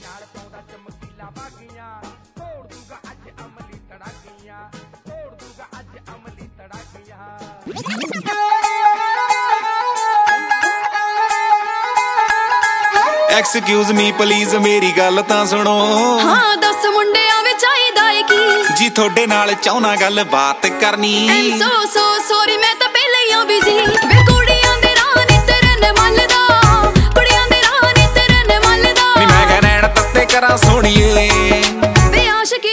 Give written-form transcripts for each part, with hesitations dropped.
नाल पाउंदा चमकीला बागियां तोड़ दूंगा अज अमली तड़ाकियां तोड़ दूंगा अज अमली तड़ाकियां एक्सक्यूज मी प्लीज मेरी गल तां सुनो हाँ दस मुंडियां विच चाहीदा है की जी थोड़े नाल चाहना गल बात करनी सो सॉरी मैं तां पहले ही बिजी वे कुड़ियां दे राह नी तेरे ने मलदा कुड़ियां दे राह नी तेरे ने मलदा नी मैं कह नैन तत्ते करा सोहणीए वे आशिकी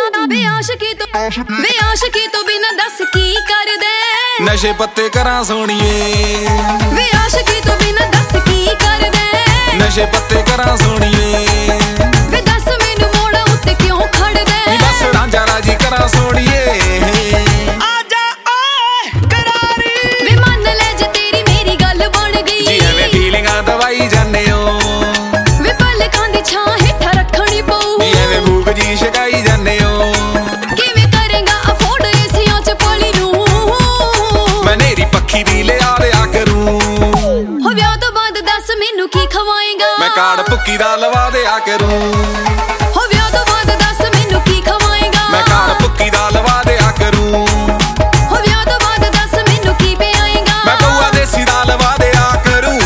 तो बिना दस की कर दे नशे पत्ते करा सोहणीए वे आशिकी तो बिना दस की कर दे नशे पत्ते करा सोहणीए वे दस मैनू मोड़ उत्ते क्यों खड़ दे बस रांझा राजी करा सोहणीए आजा ओए करारी वे मन ले जे तेरी मेरी गल बन गई जी एवें फीलिंगां दवाई जाने हो वे पलकां दी छां हेठा रखणी पऊ जी एवें भूख जी छकाई जाने हो किवें करेगा अफोर्ड एसियां च पाली नू मैं नेरी पक्खी दी लिया करूं हो ब्याह तो बाद दस मैनू की खवाएगा मैं कार्ड भुक्की दा लवा दिया करूं हो ब्याह तो बाद दस मैनू की खवाएगा मैं कार्ड भुक्की दा लवा दिया करूं हो ब्याह तो बाद दस मैनू की पियाएगा मैं बउआ देसी दा लवा दिया करूं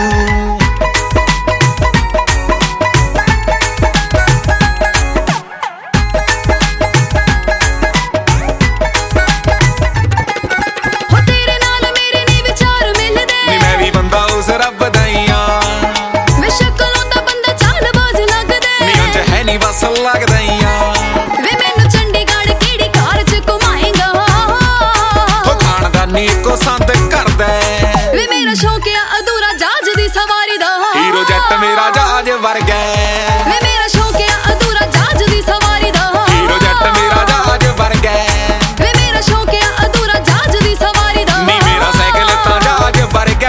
हो तेरे नाल मेरे नी विचार मिलदे नी मैं भी बंदा उस रब दा ही आ वे शक्लों दा बंदा चालबाज लगदे नी उंज है नी बस लगदा ही आ वे मैनू चंडीगढ़ केड़ी कार च घुमाएगा हो खानदानी को संद करदा वे मेरा शौक है अधूरा जहाज दी सवारी दा हीरो जट मेरा जहाज वर्गा वे मेरा शौक है अधूरा जहाज दी सवारी दा हीरो जट मेरा जहाज वर्गा वे मेरा शौक है अधूरा जहाज दी सवारी दा नी मेरा साइकिल तां जहाज वर्गा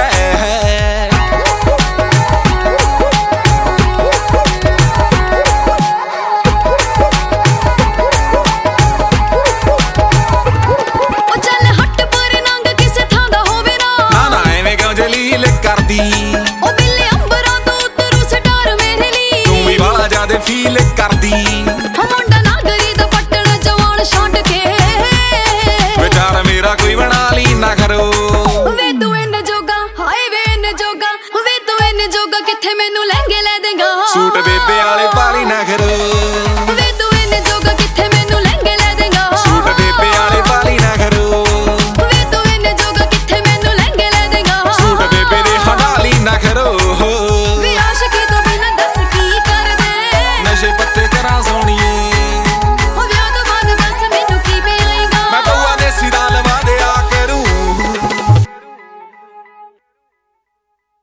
ओ चल हट पर नंग किसे थां दा होवे ना ना एवें क्यों जलील करदी ओ बिल्ले अंबरां तो उतरू स्टार मेरे ली तू भी वाला ज्यादा फील करदी हो मुंडा नागरी दा पट्टण जवान छंड के विचार मेरा कोई बना ली ना करो वे तू इन जोगा हाय वे इन जोगा वे तू इन जोगा किथे मैनू लहंगे ले देगा सूट बेबे वाले पाली ना करो